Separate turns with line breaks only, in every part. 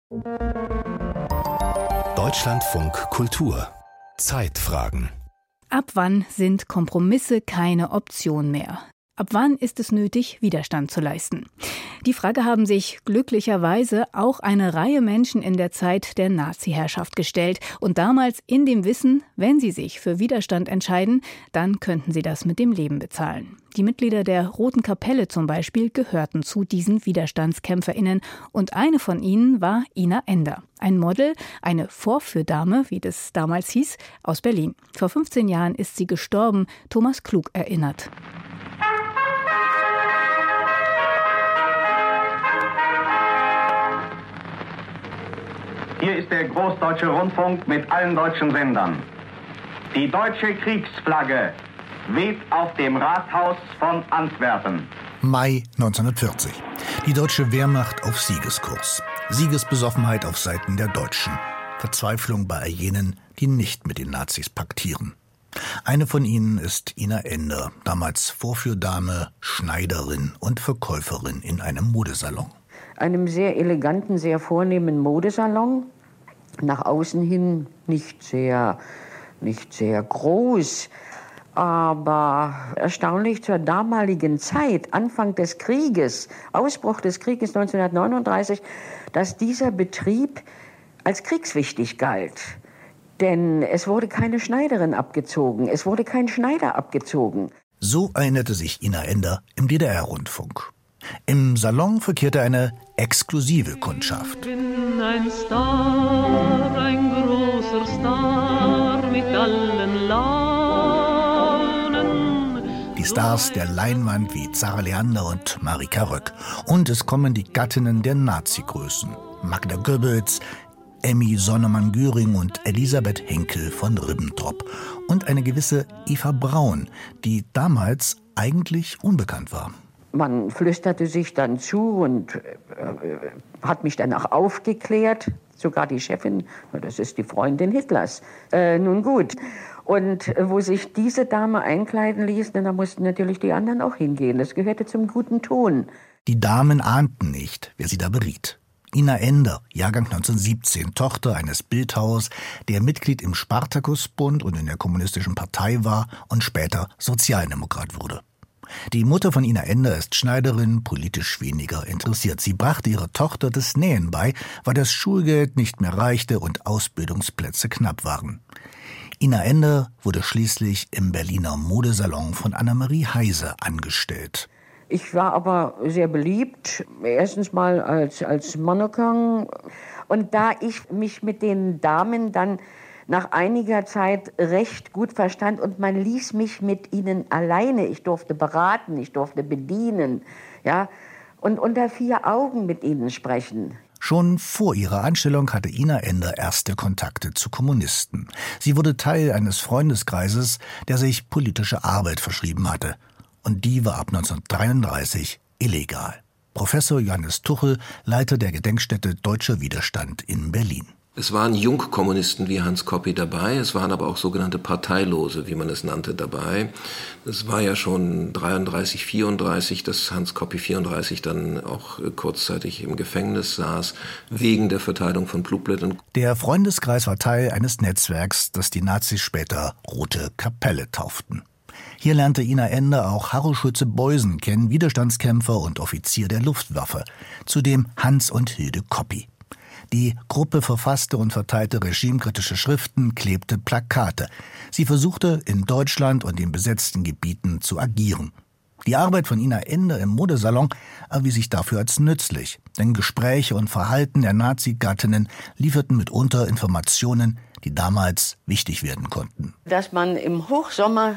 Deutschlandfunk Kultur Zeitfragen.
Ab wann sind Kompromisse keine Option mehr? Ab wann ist es nötig, Widerstand zu leisten? Die Frage haben sich glücklicherweise auch eine Reihe Menschen in der Zeit der Nazi-Herrschaft gestellt. Und damals in dem Wissen, wenn sie sich für Widerstand entscheiden, dann könnten sie das mit dem Leben bezahlen. Die Mitglieder der Roten Kapelle zum Beispiel gehörten zu diesen WiderstandskämpferInnen. Und eine von ihnen war Ina Ender. Ein Model, eine Vorführdame, wie das damals hieß, aus Berlin. Vor 15 Jahren ist sie gestorben, Thomas Klug erinnert.
Hier ist der Großdeutsche Rundfunk mit allen deutschen Sendern. Die deutsche Kriegsflagge weht auf dem Rathaus von Antwerpen.
Mai 1940. Die deutsche Wehrmacht auf Siegeskurs. Siegesbesoffenheit auf Seiten der Deutschen. Verzweiflung bei jenen, die nicht mit den Nazis paktieren. Eine von ihnen ist Ina Ender, damals Vorführdame, Schneiderin und Verkäuferin in einem Modesalon.
Einem sehr eleganten, sehr vornehmen Modesalon. Nach außen hin nicht sehr groß, aber erstaunlich zur damaligen Zeit, Anfang des Krieges, Ausbruch des Krieges 1939, dass dieser Betrieb als kriegswichtig galt. Denn es wurde keine Schneiderin abgezogen, es wurde kein Schneider abgezogen.
So erinnerte sich Ina Ender im DDR-Rundfunk. Im Salon verkehrte eine exklusive Kundschaft.
Ich bin ein Star, ein großer Star mit allen Launen.
Die Stars der Leinwand wie Zara Leander und Marika Röck. Und es kommen die Gattinnen der Nazi-Größen. Magda Goebbels, Emmy Sonnemann-Göring und Elisabeth Henkel von Ribbentrop. Und eine gewisse Eva Braun, die damals eigentlich unbekannt war.
Man flüsterte sich dann zu und hat mich dann auch aufgeklärt. Sogar die Chefin, das ist die Freundin Hitlers. Nun gut. Und wo sich diese Dame einkleiden ließ, da mussten natürlich die anderen auch hingehen. Das gehörte zum guten Ton.
Die Damen ahnten nicht, wer sie da beriet. Ina Ender, Jahrgang 1917, Tochter eines Bildhauers, der Mitglied im Spartakusbund und in der Kommunistischen Partei war und später Sozialdemokrat wurde. Die Mutter von Ina Ender ist Schneiderin, politisch weniger interessiert. Sie brachte ihrer Tochter das Nähen bei, weil das Schulgeld nicht mehr reichte und Ausbildungsplätze knapp waren. Ina Ender wurde schließlich im Berliner Modesalon von Annemarie Heise angestellt.
Ich war aber sehr beliebt, erstens mal als Mannequin. Und da ich mich mit den Damen dann nach einiger Zeit recht gut verstand und man ließ mich mit ihnen alleine. Ich durfte beraten, ich durfte bedienen, ja, und unter 4 Augen mit ihnen sprechen.
Schon vor ihrer Anstellung hatte Ina Ender erste Kontakte zu Kommunisten. Sie wurde Teil eines Freundeskreises, der sich politische Arbeit verschrieben hatte. Und die war ab 1933 illegal. Professor Johannes Tuchel, Leiter der Gedenkstätte Deutscher Widerstand in Berlin.
Es waren Jungkommunisten wie Hans Koppi dabei, es waren aber auch sogenannte Parteilose, wie man es nannte, dabei. Es war ja schon 33, 34, dass Hans Koppi 34 dann auch kurzzeitig im Gefängnis saß, wegen der Verteilung von Flugblättern.
Der Freundeskreis war Teil eines Netzwerks, das die Nazis später Rote Kapelle tauften. Hier lernte Ina Ender auch Harro Schulze-Beusen kennen, Widerstandskämpfer und Offizier der Luftwaffe. Zudem Hans und Hilde Koppi. Die Gruppe verfasste und verteilte regimekritische Schriften, klebte Plakate. Sie versuchte, in Deutschland und den besetzten Gebieten zu agieren. Die Arbeit von Ina Ender im Modesalon erwies sich dafür als nützlich, denn Gespräche und Verhalten der Nazi-Gattinnen lieferten mitunter Informationen, die damals wichtig werden konnten.
Dass man im Hochsommer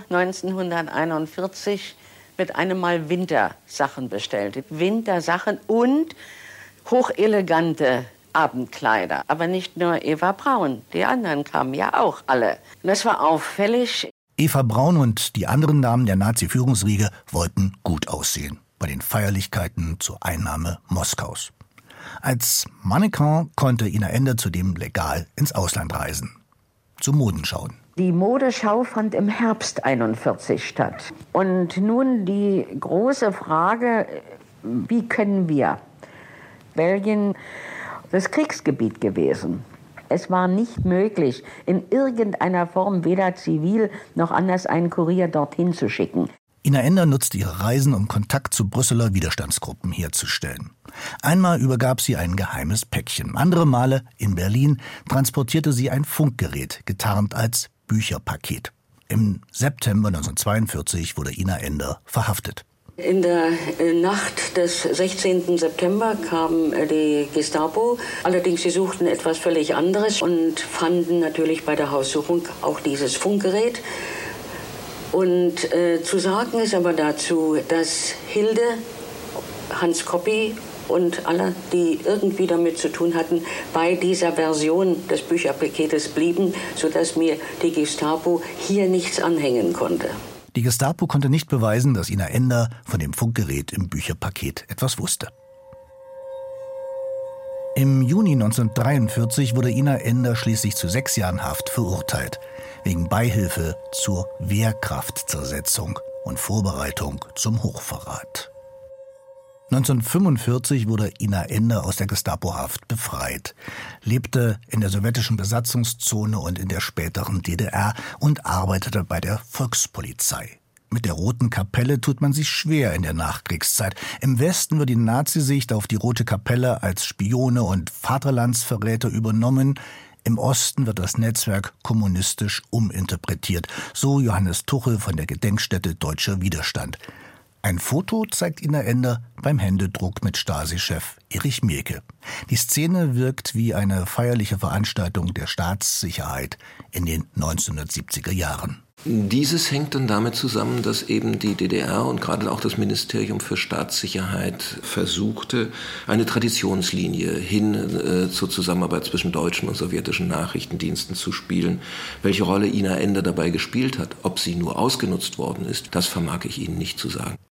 1941 mit einem Mal Wintersachen bestellte. Wintersachen und hochelegante Abendkleider. Aber nicht nur Eva Braun, die anderen kamen ja auch alle. Und das war auffällig.
Eva Braun und die anderen Damen der Nazi-Führungsriege wollten gut aussehen bei den Feierlichkeiten zur Einnahme Moskaus. Als Mannequin konnte Ina Ender zudem legal ins Ausland reisen. Zu Modenschauen.
Die Modeschau fand im Herbst 1941 statt. Und nun die große Frage, wie können wir Belgien das Kriegsgebiet gewesen. Es war nicht möglich, in irgendeiner Form weder zivil noch anders einen Kurier dorthin zu schicken.
Ina Ender nutzte ihre Reisen, um Kontakt zu Brüsseler Widerstandsgruppen herzustellen. Einmal übergab sie ein geheimes Päckchen. Andere Male, in Berlin, transportierte sie ein Funkgerät, getarnt als Bücherpaket. Im September 1942 wurde Ina Ender verhaftet.
In der Nacht des 16. September kam die Gestapo. Allerdings, sie suchten etwas völlig anderes und fanden natürlich bei der Haussuchung auch dieses Funkgerät. Und zu sagen ist aber dazu, dass Hilde, Hans Coppi und alle, die irgendwie damit zu tun hatten, bei dieser Version des Bücherpaketes blieben, sodass mir die Gestapo hier nichts anhängen konnte.
Die Gestapo konnte nicht beweisen, dass Ina Ender von dem Funkgerät im Bücherpaket etwas wusste. Im Juni 1943 wurde Ina Ender schließlich zu 6 Jahren Haft verurteilt, wegen Beihilfe zur Wehrkraftzersetzung und Vorbereitung zum Hochverrat. 1945 wurde Ina Ender aus der Gestapo-Haft befreit, lebte in der sowjetischen Besatzungszone und in der späteren DDR und arbeitete bei der Volkspolizei. Mit der Roten Kapelle tut man sich schwer in der Nachkriegszeit. Im Westen wird die Nazisicht auf die Rote Kapelle als Spione und Vaterlandsverräter übernommen. Im Osten wird das Netzwerk kommunistisch uminterpretiert, so Johannes Tuchel von der Gedenkstätte Deutscher Widerstand. Ein Foto zeigt Ina Ender beim Händedruck mit Stasi-Chef Erich Mielke. Die Szene wirkt wie eine feierliche Veranstaltung der Staatssicherheit in den 1970er Jahren.
Dieses hängt dann damit zusammen, dass eben die DDR und gerade auch das Ministerium für Staatssicherheit versuchte, eine Traditionslinie hin zur Zusammenarbeit zwischen deutschen und sowjetischen Nachrichtendiensten zu spielen. Welche Rolle Ina Ender dabei gespielt hat, ob sie nur ausgenutzt worden ist, das vermag ich Ihnen nicht zu sagen.